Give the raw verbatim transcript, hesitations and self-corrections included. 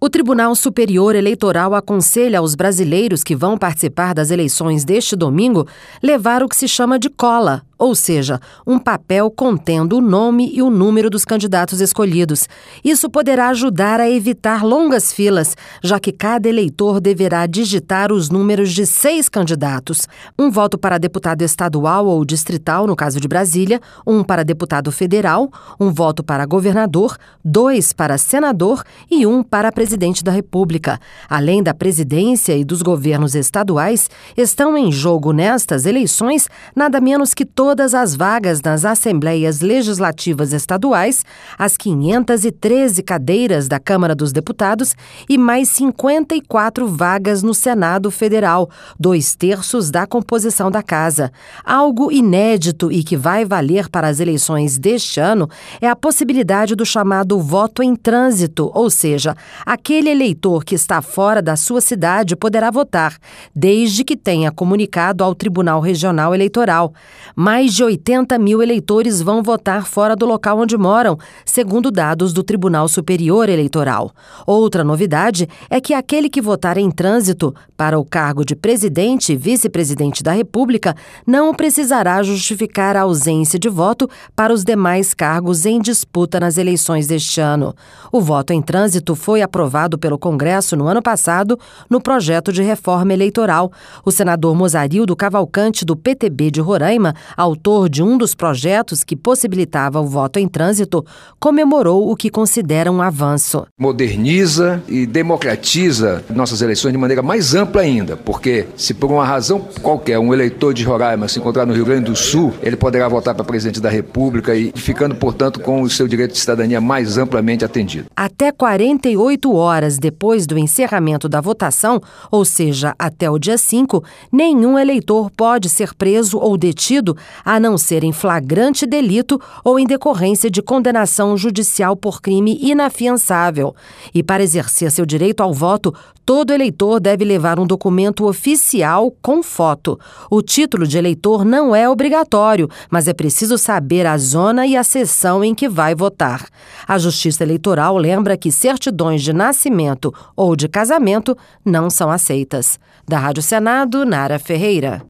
O Tribunal Superior Eleitoral aconselha aos brasileiros que vão participar das eleições deste domingo levar o que se chama de cola, ou seja, um papel contendo o nome e o número dos candidatos escolhidos. Isso poderá ajudar a evitar longas filas, já que cada eleitor deverá digitar os números de seis candidatos. Um voto para deputado estadual ou distrital, no caso de Brasília, um para deputado federal, um voto para governador, dois para senador e um para presidente da República. Além da presidência e dos governos estaduais, estão em jogo nestas eleições nada menos que todas Todas as vagas nas Assembleias Legislativas Estaduais, as quinhentas e treze cadeiras da Câmara dos Deputados e mais cinquenta e quatro vagas no Senado Federal, dois terços da composição da Casa. Algo inédito e que vai valer para as eleições deste ano é a possibilidade do chamado voto em trânsito, ou seja, aquele eleitor que está fora da sua cidade poderá votar, desde que tenha comunicado ao Tribunal Regional Eleitoral. Mais de oitenta mil eleitores vão votar fora do local onde moram, segundo dados do Tribunal Superior Eleitoral. Outra novidade é que aquele que votar em trânsito para o cargo de presidente e vice-presidente da República não precisará justificar a ausência de voto para os demais cargos em disputa nas eleições deste ano. O voto em trânsito foi aprovado pelo Congresso no ano passado no projeto de reforma eleitoral. O senador Mozarildo Cavalcante, do P T B de Roraima, autor de um dos projetos que possibilitava o voto em trânsito, comemorou o que considera um avanço. Moderniza e democratiza nossas eleições de maneira mais ampla ainda, porque se por uma razão qualquer um eleitor de Roraima se encontrar no Rio Grande do Sul, ele poderá votar para presidente da República e ficando, portanto, com o seu direito de cidadania mais amplamente atendido. Até quarenta e oito horas depois do encerramento da votação, ou seja, até o dia cinco, nenhum eleitor pode ser preso ou detido a não ser em flagrante delito ou em decorrência de condenação judicial por crime inafiançável. E para exercer seu direito ao voto, todo eleitor deve levar um documento oficial com foto. O título de eleitor não é obrigatório, mas é preciso saber a zona e a seção em que vai votar. A Justiça Eleitoral lembra que certidões de nascimento ou de casamento não são aceitas. Da Rádio Senado, Nara Ferreira.